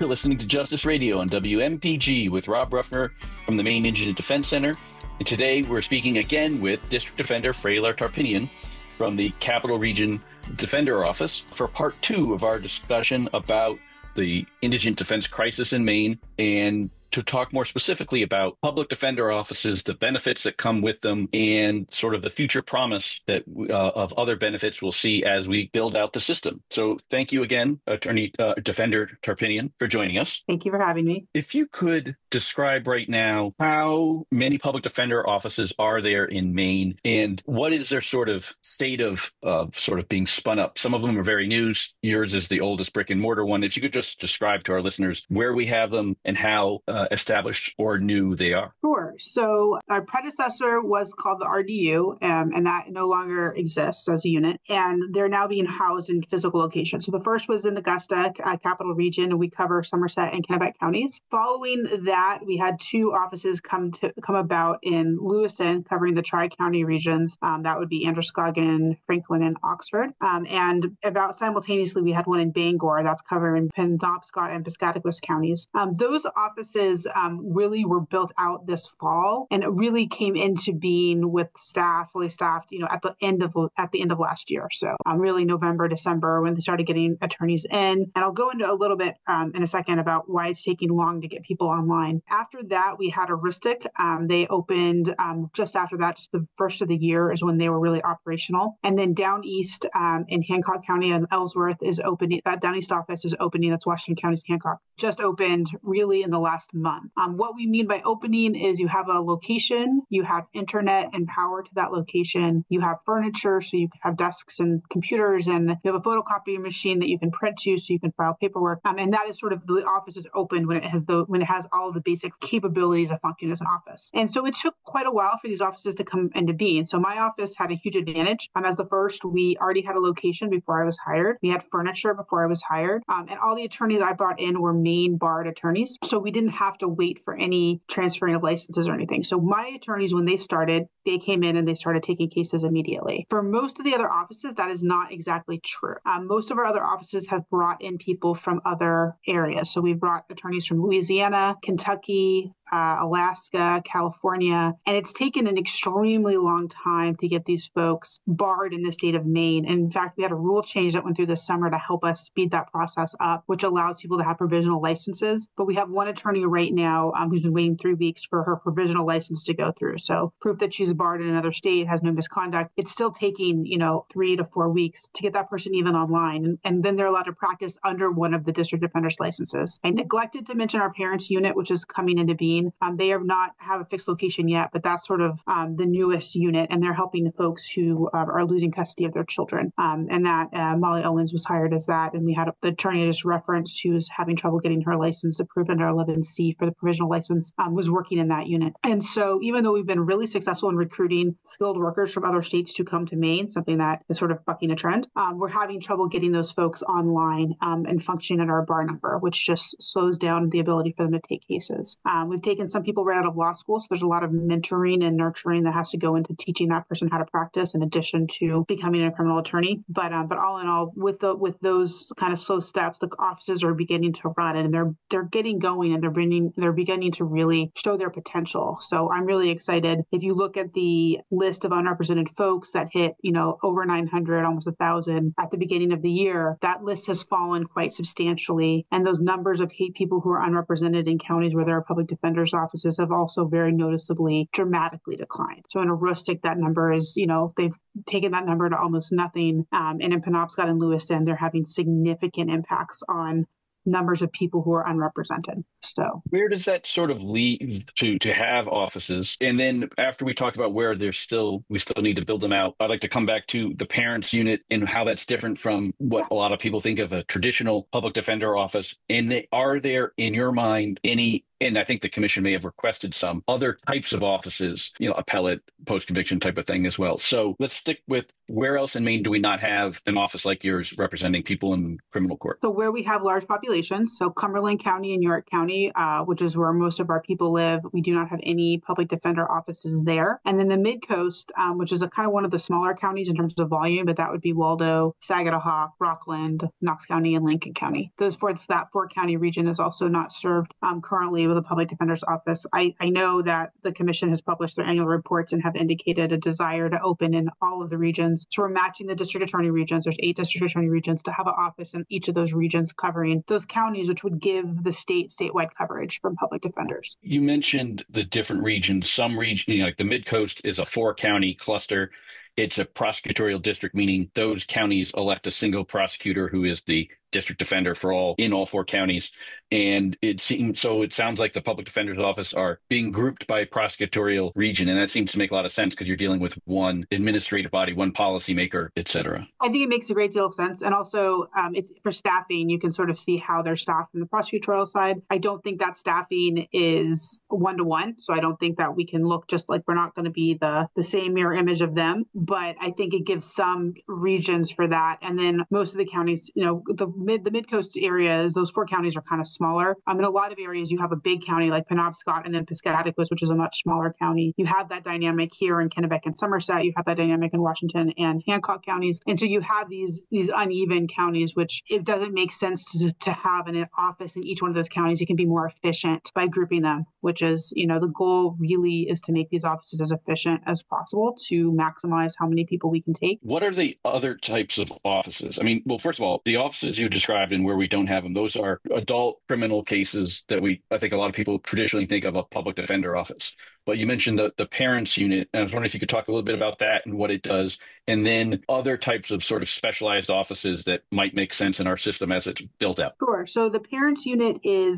You're listening to Justice Radio on WMPG with Rob Ruffner from the Maine Indigent Defense Center. And today we're speaking again with District Defender Freyla Tarpinian from the Capital Region Defender Office for part 2 of our discussion about the indigent defense crisis in Maine, and to talk more specifically about public defender offices, the benefits that come with them, and sort of the future promise that of other benefits we'll see as we build out the system. So thank you again, Attorney Defender Tarpinian, for joining us. Thank you for having me. If you could describe right now how many public defender offices are there in Maine, and what is their sort of state of sort of being spun up? Some of them are very new. Yours is the oldest brick and mortar one. If you could just describe to our listeners where we have them and how established or new they are. Sure. So our predecessor was called the RDU, and that no longer exists as a unit, and they're now being housed in physical locations. So the first was in Augusta, Capital Region, and we cover Somerset and Kennebec counties. Following that, we had 2 offices come about in Lewiston, covering the Tri-County regions. That would be Androscoggin, Franklin, and Oxford. And about simultaneously, we had one in Bangor that's covering Penobscot and Piscataquis counties. Those offices really were built out this fall, and it really came into being with staff, fully staffed, at the end of last year. So really November, December, when they started getting attorneys in. And I'll go into a little bit in a second about why it's taking long to get people online. After that, we had Aroostook. They opened just after that, just the first of the year is when they were really operational. And then down east in Hancock County and Ellsworth is opening. That down east office is opening. That's Washington County's Hancock. Just opened really in the last month. What we mean by opening is you have a location, you have internet and power to that location, you have furniture, so you have desks and computers, and you have a photocopy machine that you can print to, so you can file paperwork. And that is sort of the office is open when it has all of the basic capabilities of functioning as an office. And so it took quite a while for these offices to come into being. So my office had a huge advantage. As the first, we already had a location before I was hired. We had furniture before I was hired, and all the attorneys I brought in were Maine barred attorneys, so we didn't have to wait for any transferring of licenses or anything. So my attorneys, when they started, they came in and they started taking cases immediately. For most of the other offices, that is not exactly true. Most of our other offices have brought in people from other areas. So we've brought attorneys from Louisiana, Kentucky, Alaska, California, and it's taken an extremely long time to get these folks barred in the state of Maine. And in fact, we had a rule change that went through this summer to help us speed that process up, which allows people to have provisional licenses. But we have one attorney right now who's been waiting 3 weeks for her provisional license to go through. So proof that she's barred in another state, has no misconduct. It's still taking, 3 to 4 weeks to get that person even online. And then they're allowed to practice under one of the district defender's licenses. I neglected to mention our parents unit, which is coming into being. They have not have a fixed location yet, but that's sort of the newest unit, and they're helping the folks who are losing custody of their children. And that Molly Owens was hired as that, and we had the attorney I just referenced who's having trouble getting her license approved under 11C for the provisional license, was working in that unit. And so even though we've been really successful in recruiting skilled workers from other states to come to Maine, something that is sort of bucking a trend, we're having trouble getting those folks online and functioning at our bar number, which just slows down the ability for them to take cases. We've taken some people right out of law school, so there's a lot of mentoring and nurturing that has to go into teaching that person how to practice in addition to becoming a criminal attorney. But all in all, with those kind of slow steps, the offices are beginning to run, and they're getting going, and they're beginning to really show their potential. So I'm really excited. If you look at the list of unrepresented folks that hit, over 900, almost 1,000 at the beginning of the year, that list has fallen quite substantially. And those numbers of people who are unrepresented in counties where there are public defenders offices have also very noticeably, dramatically declined. So in Aroostook, that number is, they've taken that number to almost nothing. And in Penobscot and Lewiston, they're having significant impacts on numbers of people who are unrepresented. So where does that sort of lead to have offices? And then after we talk about where we still need to build them out, I'd like to come back to the parents unit and how that's different from what a lot of people think of a traditional public defender office. And are there, in your mind, any And I think the commission may have requested some other types of offices, appellate, post-conviction type of thing as well. So let's stick with where else in Maine do we not have an office like yours representing people in criminal court? So where we have large populations, so Cumberland County and York County, which is where most of our people live, we do not have any public defender offices there. And then the Mid-Coast, which is a kind of one of the smaller counties in terms of volume, but that would be Waldo, Saginaw, Rockland, Knox County, and Lincoln County. That four-county region is also not served currently with a public defender's office. I know that the commission has published their annual reports and have indicated a desire to open in all of the regions. So we're matching the district attorney regions. There's 8 district attorney regions to have an office in each of those regions covering those counties, which would give the statewide coverage from public defenders. You mentioned the different regions. Some region, like the Mid-Coast is a 4-county cluster. It's a prosecutorial district, meaning those counties elect a single prosecutor who is the district defender for all 4 counties. And it sounds like the public defender's office are being grouped by prosecutorial region. And that seems to make a lot of sense because you're dealing with one administrative body, one policymaker, et cetera. I think it makes a great deal of sense. And also it's for staffing, you can sort of see how they're staffed from the prosecutorial side. I don't think that staffing is 1-to-1. So I don't think that we can look just like we're not going to be the same mirror image of them. But I think it gives some regions for that. And then most of the counties, the Mid-Coast areas, those 4 counties are kind of smaller. In a lot of areas, you have a big county like Penobscot and then Piscataquis, which is a much smaller county. You have that dynamic here in Kennebec and Somerset. You have that dynamic in Washington and Hancock counties. And so you have these uneven counties, which it doesn't make sense to have an office in each one of those counties. You can be more efficient by grouping them, which is, the goal really is to make these offices as efficient as possible to maximize how many people we can take. What are the other types of offices? First of all, the offices you described and where we don't have them, those are adult criminal cases that I think a lot of people traditionally think of a public defender office. But you mentioned the parents unit, and I was wondering if you could talk a little bit about that and what it does, and then other types of sort of specialized offices that might make sense in our system as it's built out. Sure. So the parents unit is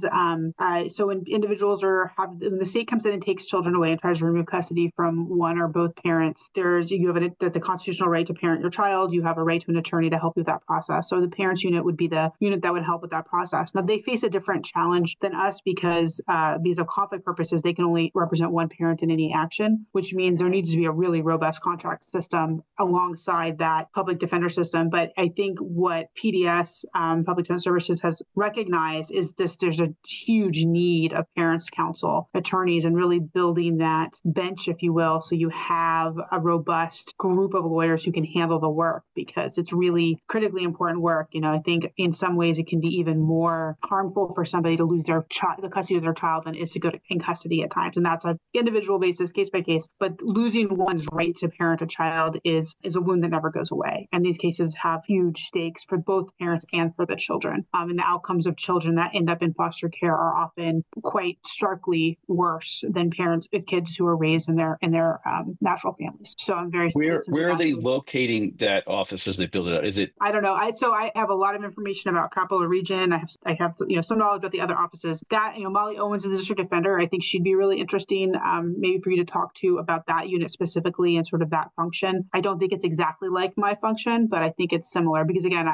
so when individuals when the state comes in and takes children away and tries to remove custody from one or both parents, that's a constitutional right to parent your child. You have a right to an attorney to help you with that process. So the parents unit would be the unit that would help with that process. Now they face a different challenge than us because of conflict purposes, they can only represent one parent in any action, which means there needs to be a really robust contract system alongside that public defender system. But I think what PDS, Public Defense Services, has recognized is there's a huge need of parents' counsel, attorneys, and really building that bench, if you will, so you have a robust group of lawyers who can handle the work because it's really critically important work. I think in some ways it can be even more harmful for somebody to lose the custody of their child than it is to go in custody at times. And that's an individual basis, case by case. But losing one's right to parent a child is a wound that never goes away. And these cases have huge stakes for both parents and for the children. And the outcomes of children that end up in foster care are often quite starkly worse than kids who are raised in their natural families. So I'm very where are they locating that office as they build it out? Is it? I don't know. I have a lot of information about Capital Region. I have some knowledge about the other offices. That Molly Owens is the district defender. I think she'd be really interesting, maybe for you to talk to about that unit specifically and sort of that function. I don't think it's exactly like my function, but I think it's similar because again,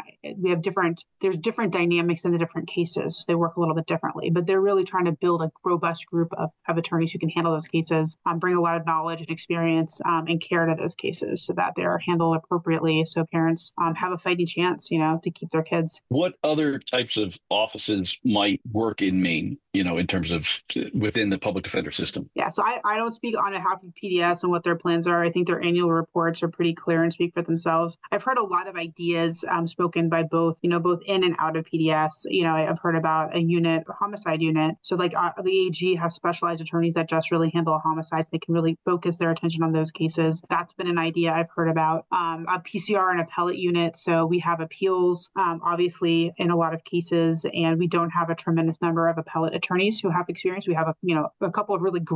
there's different dynamics in the different cases. So they work a little bit differently, but they're really trying to build a robust group of attorneys who can handle those cases, bring a lot of knowledge and experience and care to those cases so that they're handled appropriately. So parents have a fighting chance, to keep their kids. What other types of offices might work in Maine, in terms of within the public defender system? Yeah, so I don't speak on behalf of PDS and what their plans are. I think their annual reports are pretty clear and speak for themselves. I've heard a lot of ideas spoken by both in and out of PDS. I've heard about a unit, a homicide unit. So like the AG has specialized attorneys that just really handle homicides. They can really focus their attention on those cases. That's been an idea I've heard about. A PCR and appellate unit. So we have appeals, obviously, in a lot of cases, and we don't have a tremendous number of appellate attorneys who have experience. We have a couple of really great appellate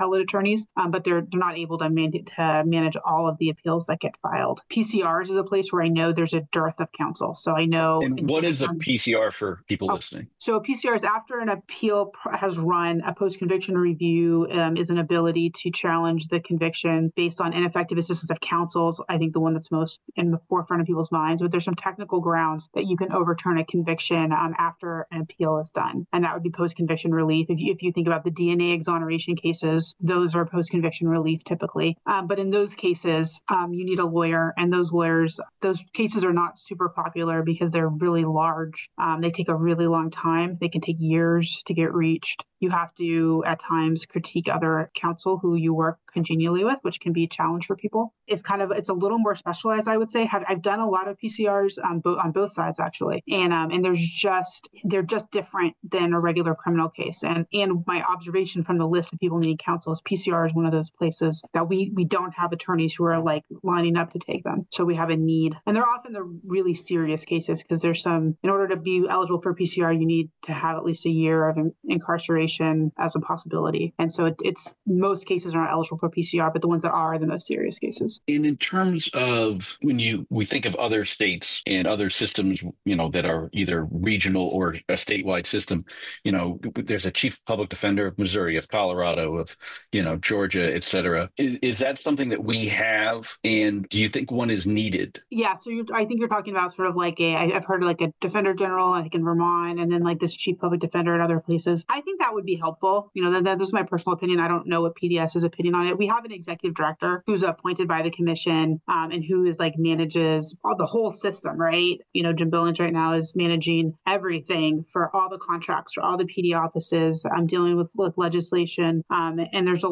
appellate attorneys, but they're not able to manage all of the appeals that get filed. PCRs is a place where I know there's a dearth of counsel. So I know. And what is a PCR for people listening? So a PCR is after an appeal has run, a post-conviction review is an ability to challenge the conviction based on ineffective assistance of counsel. I think the one that's most in the forefront of people's minds, but there's some technical grounds that you can overturn a conviction after an appeal is done. And that would be post-conviction relief. If you think about the DNA exoneration cases, those are post-conviction relief typically. But in those cases, you need a lawyer, and those cases are not super popular because they're really large. They take a really long time. They can take years to get reached. You have to, at times, critique other counsel who you work congenially with, which can be a challenge for people. It's a little more specialized, I would say. I've done a lot of PCRs on both sides, actually. And they're just different than a regular criminal case. And my observation from the list of people needing counsel is PCR is one of those places that we don't have attorneys who are like lining up to take them. So we have a need. And they're often the really serious cases because there's in order to be eligible for PCR, you need to have at least a year of incarceration as a possibility. And so it's most cases are not eligible for PCR, but the ones that are the most serious cases. And in terms of we think of other states and other systems, that are either regional or a statewide system, there's a chief public defender of Missouri, of Colorado, of, Georgia, et cetera. Is that something that we have? And do you think one is needed? Yeah. So I think you're talking about sort of like I've heard like a defender general, I think in Vermont, and then like this chief public defender in other places. I think that would be helpful. This is my personal opinion. I don't know what PDS's opinion on it. We have an executive director who's appointed by the commission and who is manages the whole system, right? Jim Billings right now is managing everything for all the contracts, for all the PD offices. I'm dealing with legislation. And there's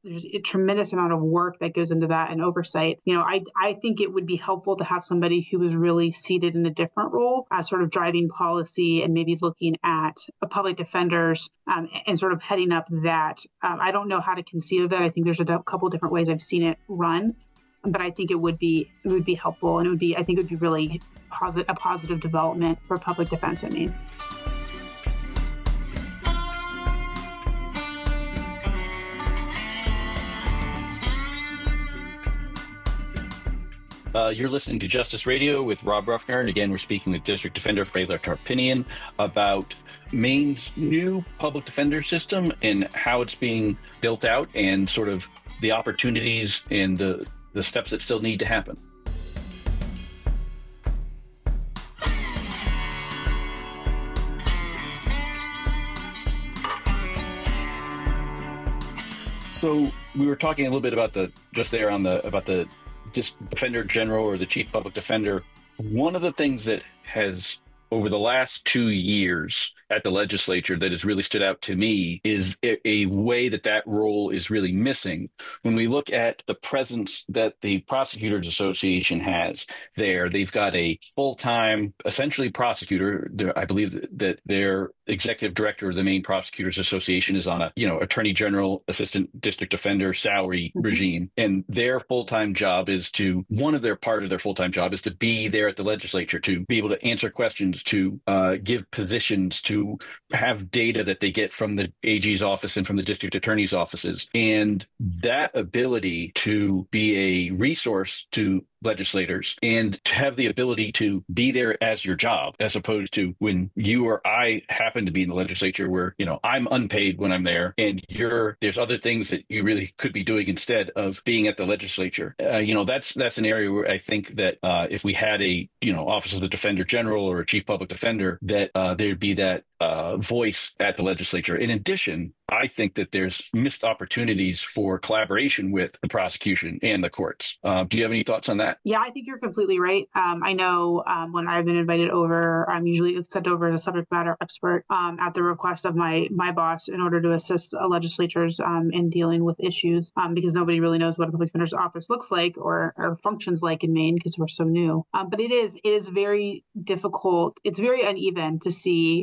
a tremendous amount of work that goes into that and oversight. I think it would be helpful to have somebody who was really seated in a different role, sort of driving policy and maybe looking at public defenders and sort of heading up that. I don't know how to conceive of it. I think there's a couple different ways I've seen it run, but I think it would be helpful, and it would be really a positive development for public defense in Maine. You're listening to Justice Radio with Rob Ruffner, and again, we're speaking with District Defender Freyler Tarpinian about Maine's new public defender system and how it's being built out, and sort of the opportunities and the steps that still need to happen. So we were talking a little bit about the Defender General or the Chief Public Defender. One of the things that has, over the last 2 years at the legislature, that has really stood out to me is a way that role is really missing. When we look at the presence that the Prosecutors Association has there, they've got a full-time, essentially prosecutor. I believe that their executive director of the Maine Prosecutors Association is on a, attorney general, assistant district defender salary regime. And their full-time job part of their full-time job is to be there at the legislature, to be able to answer questions, to give positions, to have data that they get from the AG's office and from the district attorney's offices. And that ability to be a resource to legislators and to have the ability to be there as your job, as opposed to when you or I happen to be in the legislature where, I'm unpaid when I'm there, and there's other things that you really could be doing instead of being at the legislature. That's an area where I think that if we had a, Office of the Defender General or a Chief Public Defender, that there'd be that voice at the legislature. In addition, I think that there's missed opportunities for collaboration with the prosecution and the courts. Do you have any thoughts on that? Yeah, I think you're completely right. I know when I've been invited over, I'm usually sent over as a subject matter expert at the request of my boss in order to assist legislatures in dealing with issues because nobody really knows what a public defender's office looks like or functions like in Maine because we're so new. But it is very difficult. It's very uneven to see, we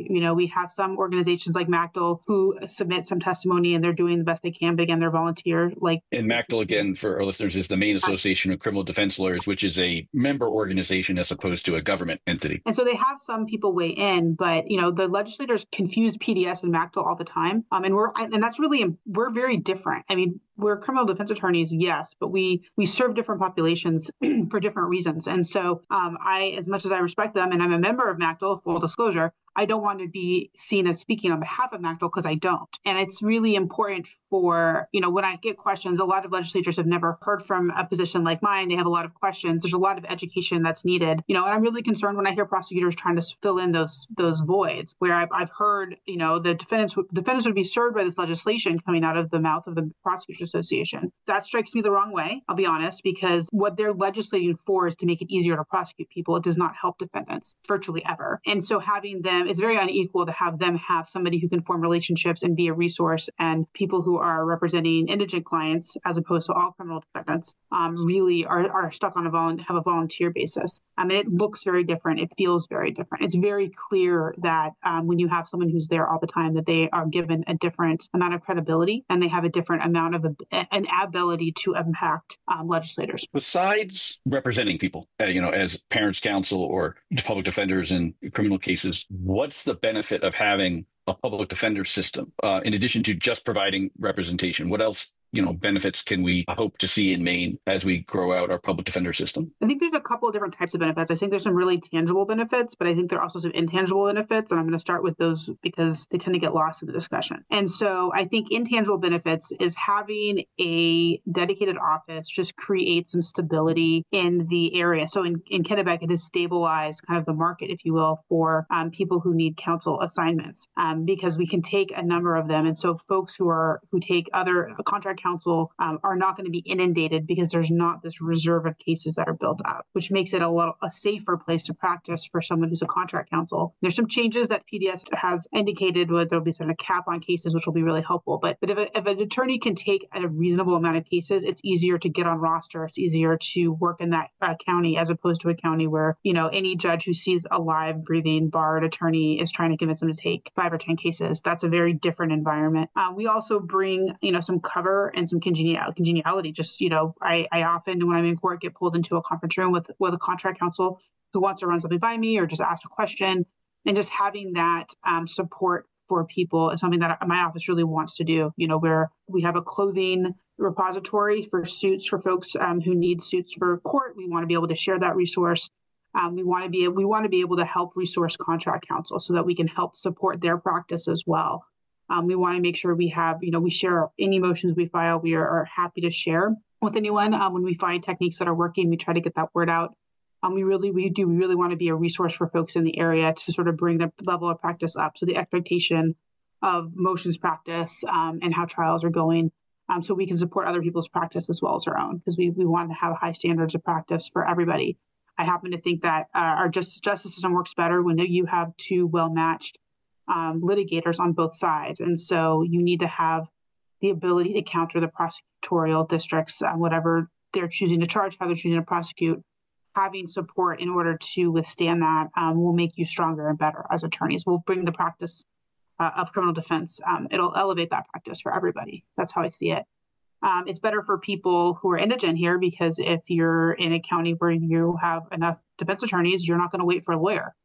we have some organizations like MACDL who submit some testimony and they're doing the best they can, but again, they're volunteer. And MACDL, again, for our listeners, is the Maine Association of Criminal Defense Lawyers, which is a member organization as opposed to a government entity. And so they have some people weigh in, but the legislators confuse PDS and MACDL all the time, and that's really, we're very different. I mean, we're criminal defense attorneys, yes, but we serve different populations for different reasons. And so I, as much as I respect them, and I'm a member of MACDL, full disclosure, I don't want to be seen as speaking on behalf of MACDL because I don't. And it's really important for, when I get questions, a lot of legislators have never heard from a position like mine. They have a lot of questions. There's a lot of education that's needed, and I'm really concerned when I hear prosecutors trying to fill in those voids where I've heard, the defendants would be served by this legislation coming out of the mouth of the Prosecutors Association. That strikes me the wrong way, I'll be honest, because what they're legislating for is to make it easier to prosecute people. It does not help defendants virtually ever. And so having them, it's very unequal to have them have somebody who can form relationships and be a resource, and people who are representing indigent clients as opposed to all criminal defendants really are stuck on have a volunteer basis. It looks very different. It feels very different. It's very clear that when you have someone who's there all the time, that they are given a different amount of credibility and they have a different amount of an ability to impact legislators. Besides representing people, as parents' counsel or public defenders in criminal cases, what's the benefit of having a public defender system in addition to just providing representation? What else benefits can we hope to see in Maine as we grow out our public defender system? I think there's a couple of different types of benefits. I think there's some really tangible benefits, but I think there are also some intangible benefits. And I'm going to start with those because they tend to get lost in the discussion. And so I think intangible benefits is having a dedicated office just create some stability in the area. So in Kennebec, it has stabilized kind of the market, if you will, for people who need counsel assignments because we can take a number of them. And so folks who take other contract counsel are not going to be inundated because there's not this reserve of cases that are built up, which makes it a safer place to practice for someone who's a contract counsel. There's some changes that PDS has indicated where there'll be sort of a cap on cases, which will be really helpful. But if an attorney can take a reasonable amount of cases, it's easier to get on roster. It's easier to work in that county as opposed to a county where, any judge who sees a live, breathing, barred attorney is trying to convince them to take 5 or 10 cases. That's a very different environment. We also bring, some cover and some congeniality. Just, I often, when I'm in court, get pulled into a conference room with a contract counsel who wants to run something by me or just ask a question. And just having that support for people is something that my office really wants to do, where we have a clothing repository for suits for folks who need suits for court. We want to be able to share that resource. We want to be able to help resource contract counsel so that we can help support their practice as well. We want to make sure we have, we share any motions we file. We are happy to share with anyone. When we find techniques that are working, we try to get that word out. We really want to be a resource for folks in the area to sort of bring the level of practice up. So the expectation of motions practice and how trials are going, so we can support other people's practice as well as our own, because we want to have high standards of practice for everybody. I happen to think that our justice system works better when you have two well-matched litigators on both sides. And so you need to have the ability to counter the prosecutorial districts, whatever they're choosing to charge, how they're choosing to prosecute. Having support in order to withstand that will make you stronger and better as attorneys. We'll bring the practice of criminal defense. It'll elevate that practice for everybody. That's how I see it. It's better for people who are indigent here because if you're in a county where you have enough defense attorneys, you're not going to wait for a lawyer.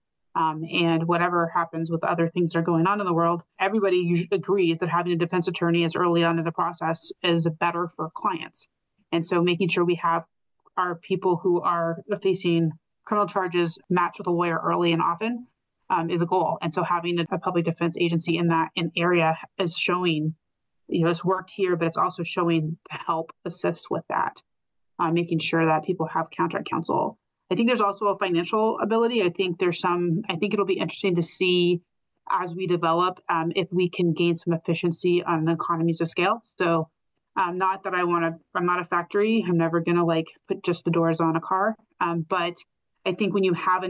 And whatever happens with other things that are going on in the world, everybody usually agrees that having a defense attorney as early on in the process is better for clients. And so making sure we have our people who are facing criminal charges matched with a lawyer early and often is a goal. And so having a public defense agency in that area is showing, it's worked here, but it's also showing to help assist with that, making sure that people have contract counsel. I think there's also a financial ability. I think it'll be interesting to see as we develop if we can gain some efficiency on the economies of scale. So not that I'm not a factory. I'm never going to put just the doors on a car. But I think when you have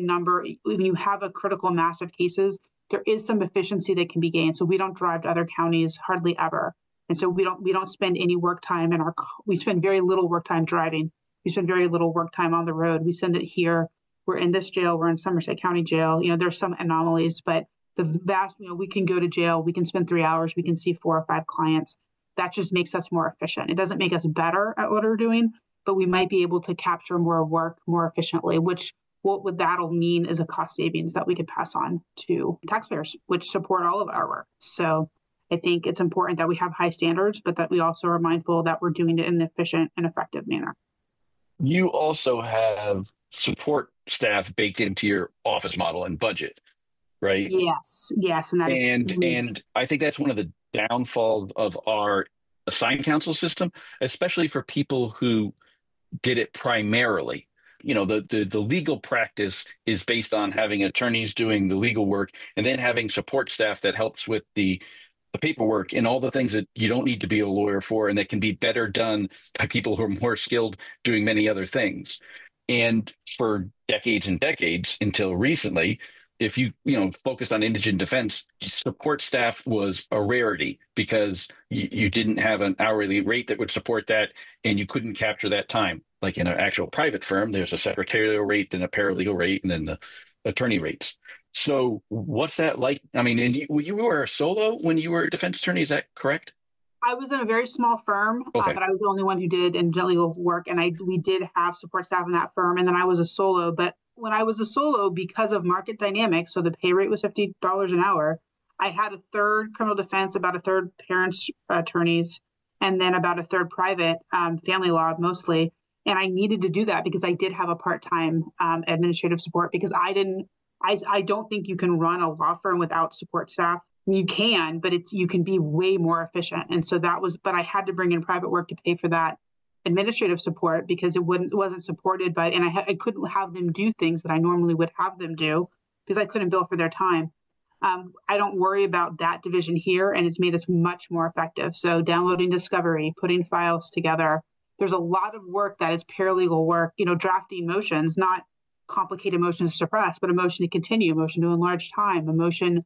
a critical mass of cases, there is some efficiency that can be gained. So we don't drive to other counties hardly ever. And so we don't spend any work time we spend very little work time driving. We spend very little work time on the road. We send it here. We're in this jail. We're in Somerset County Jail. There's some anomalies, but we can go to jail, we can spend 3 hours, we can see 4 or 5 clients. That just makes us more efficient. It doesn't make us better at what we're doing, but we might be able to capture more work more efficiently, which what that'll mean is a cost savings that we could pass on to taxpayers, which support all of our work. So I think it's important that we have high standards, but that we also are mindful that we're doing it in an efficient and effective manner. You also have support staff baked into your office model and budget, right? Yes, and that is And I think that's one of the downfalls of our assigned counsel system, especially for people who did it primarily. The legal practice is based on having attorneys doing the legal work and then having support staff that helps with the paperwork and all the things that you don't need to be a lawyer for and that can be better done by people who are more skilled doing many other things. And for decades and decades until recently, if you focused on indigent defense, support staff was a rarity because you didn't have an hourly rate that would support that, and you couldn't capture that time. Like in an actual private firm, there's a secretarial rate, then a paralegal rate, and then the attorney rates. So what's that like? I mean, and you were a solo when you were a defense attorney, is that correct? I was in a very small firm, Okay. but I was the only one who did indigent legal work, and we did have support staff in that firm, and then I was a solo. But when I was a solo, because of market dynamics, so the pay rate was $50 an hour, I had a third criminal defense, about a third parents attorneys, and then about a third private family law mostly. And I needed to do that because I did have a part-time administrative support because I don't think you can run a law firm without support staff. You can, but you can be way more efficient. And so but I had to bring in private work to pay for that administrative support because it wasn't supported by, and I couldn't have them do things that I normally would have them do because I couldn't bill for their time. I don't worry about that division here, and it's made us much more effective. So downloading discovery, putting files together. There's a lot of work that is paralegal work, drafting motions, not complicated motions to suppress, but a motion to continue, a motion to enlarge time, a motion,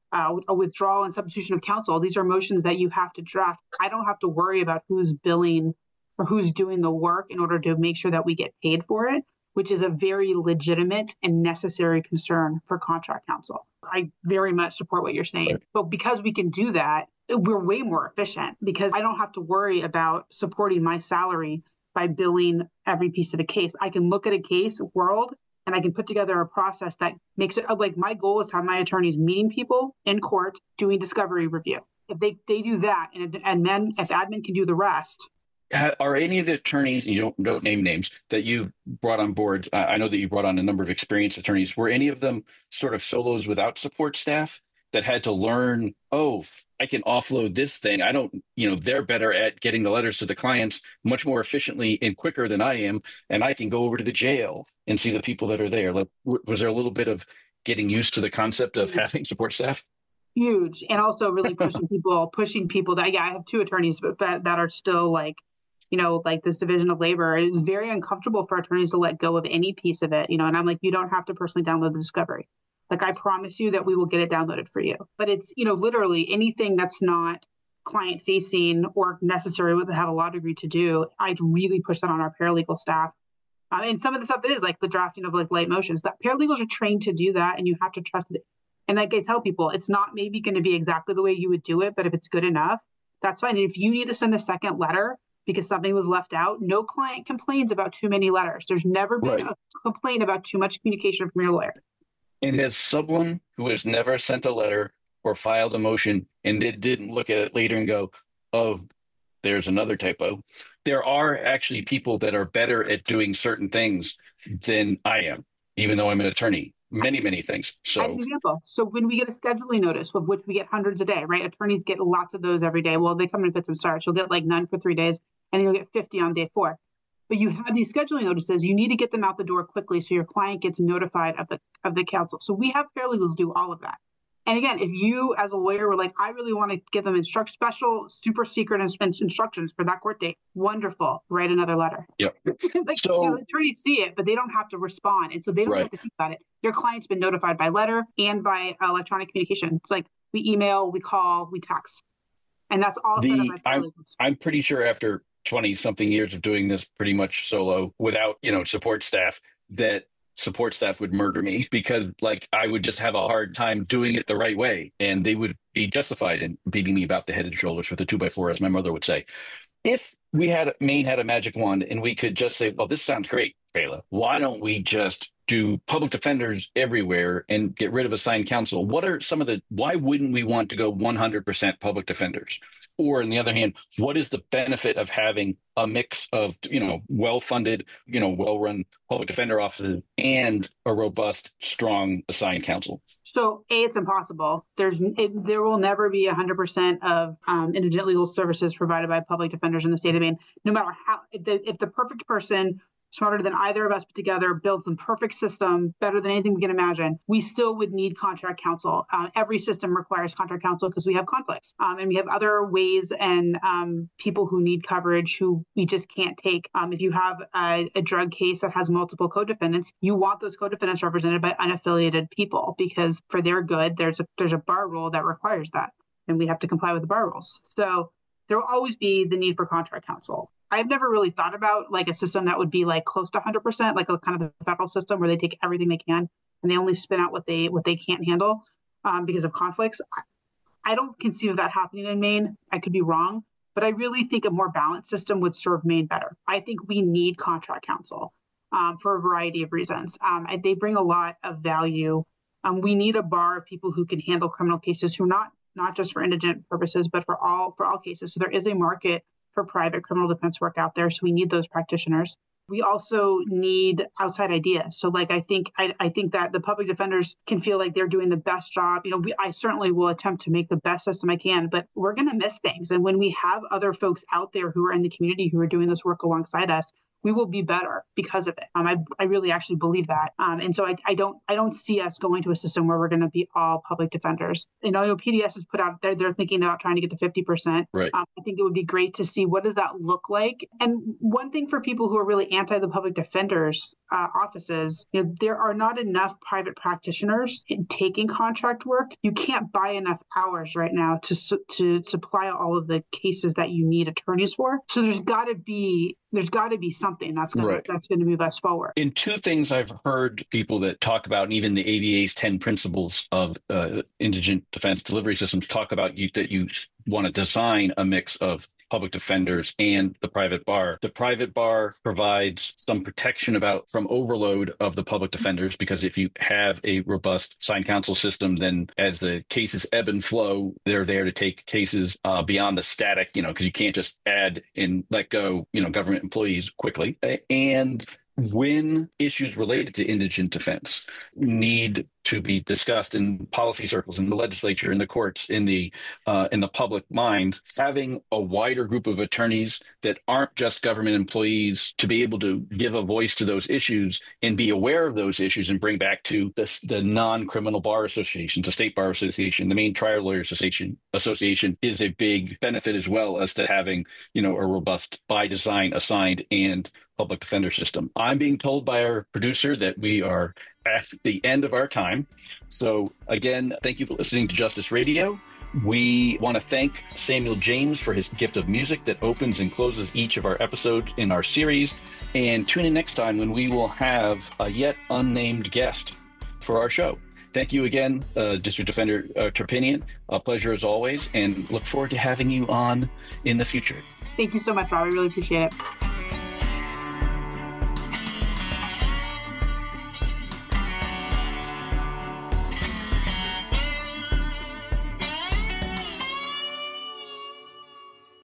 a withdrawal and substitution of counsel. These are motions that you have to draft. I don't have to worry about who's billing or who's doing the work in order to make sure that we get paid for it, which is a very legitimate and necessary concern for contract counsel. I very much support what you're saying. Right. But because we can do that, we're way more efficient because I don't have to worry about supporting my salary by billing every piece of a case. I can look at a case world and I can put together a process that makes it like my goal is to have my attorneys meeting people in court doing discovery review. If they do that and then if admin can do the rest. Are any of the attorneys, you don't name names, that you brought on board, I know that you brought on a number of experienced attorneys, were any of them sort of solos without support staff that had to learn, I can offload this thing. They're better at getting the letters to the clients much more efficiently and quicker than I am, and I can go over to the jail and see the people that are there. Like, was there a little bit of getting used to the concept of having support staff? Huge. And also really pushing people that, I have 2 attorneys that are still like this division of labor. It is very uncomfortable for attorneys to let go of any piece of it, and I'm like, you don't have to personally download the discovery. Like, I promise you that we will get it downloaded for you. But it's, literally anything that's not client facing or necessary to have a law degree to do, I'd really push that on our paralegal staff. And some of the stuff that is like the drafting of like light motions, that paralegals are trained to do that, and you have to trust it. And like I tell people, it's not maybe going to be exactly the way you would do it, but if it's good enough, that's fine. And if you need to send a second letter because something was left out, no client complains about too many letters. There's never been a complaint about too much communication from your lawyer. And as someone who has never sent a letter or filed a motion and didn't look at it later and go, oh, there's another typo, there are actually people that are better at doing certain things than I am, even though I'm an attorney. Many, many things. So, an example. So when we get a scheduling notice, of which we get hundreds a day, right? Attorneys get lots of those every day. Well, they come in fits and starts. You'll get like none for 3 days, and then you'll get 50 on day 4. But you have these scheduling notices. You need to get them out the door quickly so your client gets notified of the counsel. So we have paralegals do all of that. And again, if you as a lawyer were like, I really want to give them special, super secret instructions for that court date, wonderful, write another letter. Yep. The attorneys see it, but they don't have to respond. And so they don't have to think about it. Their client's been notified by letter and by electronic communication. It's like we email, we call, we text. And that's all set up by paralegals. I'm pretty sure after 20 something years of doing this pretty much solo without, support staff, that support staff would murder me because like I would just have a hard time doing it the right way. And they would be justified in beating me about the head and shoulders with a 2x4, as my mother would say. If Maine had a magic wand and we could just say, "Oh, this sounds great, Fela. Why don't we just do public defenders everywhere and get rid of assigned counsel?" Why wouldn't we want to go 100% public defenders? Or on the other hand, what is the benefit of having a mix of, well-funded, well-run public defender offices and a robust, strong assigned counsel? So it's impossible. There will never be 100% of indigent legal services provided by public defenders in the state of Maine, no matter how, if the perfect person smarter than either of us put together builds the perfect system better than anything we can imagine, we still would need contract counsel. Every system requires contract counsel because we have conflicts and we have other ways and people who need coverage who we just can't take. If you have a drug case that has multiple co-defendants, you want those co-defendants represented by unaffiliated people because for their good, there's a bar rule that requires that, and we have to comply with the bar rules. So there will always be the need for contract counsel. I've never really thought about like a system that would be like close to 100%, like a kind of the federal system where they take everything they can and they only spin out what they can't handle because of conflicts. I don't conceive of that happening in Maine. I could be wrong, but I really think a more balanced system would serve Maine better. I think we need contract counsel for a variety of reasons. They bring a lot of value. We need a bar of people who can handle criminal cases who are not just for indigent purposes, but for all cases. So there is a market for private criminal defense work out there. So we need those practitioners. We also need outside ideas. So like, I think that the public defenders can feel like they're doing the best job. I certainly will attempt to make the best system I can, but we're going to miss things. And when we have other folks out there who are in the community who are doing this work alongside us, we will be better because of it. I really actually believe that. And so I don't see us going to a system where we're going to be all public defenders. I know PDS has put out there, they're thinking about trying to get to 50%. Right. I think it would be great to see what does that look like. And one thing for people who are really anti the public defenders offices, there are not enough private practitioners in taking contract work. You can't buy enough hours right now to supply all of the cases that you need attorneys for. So there's got to be something that's going to move us forward. In two things I've heard people that talk about, and even the ABA's 10 principles of indigent defense delivery systems talk about that you want to design a mix of public defenders and the private bar. The private bar provides some protection from overload of the public defenders, because if you have a robust assigned counsel system, then as the cases ebb and flow, they're there to take cases beyond the static, because you can't just add and let go, government employees quickly. And when issues related to indigent defense need to be discussed in policy circles, in the legislature, in the courts, in the public mind, having a wider group of attorneys that aren't just government employees to be able to give a voice to those issues and be aware of those issues and bring back to the non-criminal bar associations, the state bar association, the Maine Trial Lawyers Association is a big benefit, as well as to having, a robust by design assigned and public defender system. I'm being told by our producer that we are at the end of our time. So again, thank you for listening to Justice Radio. We want to thank Samuel James for his gift of music that opens and closes each of our episodes in our series. And tune in next time when we will have a yet unnamed guest for our show. Thank you again, District Defender Turpinian. A pleasure as always, and look forward to having you on in the future. Thank you so much, Rob. I really appreciate it.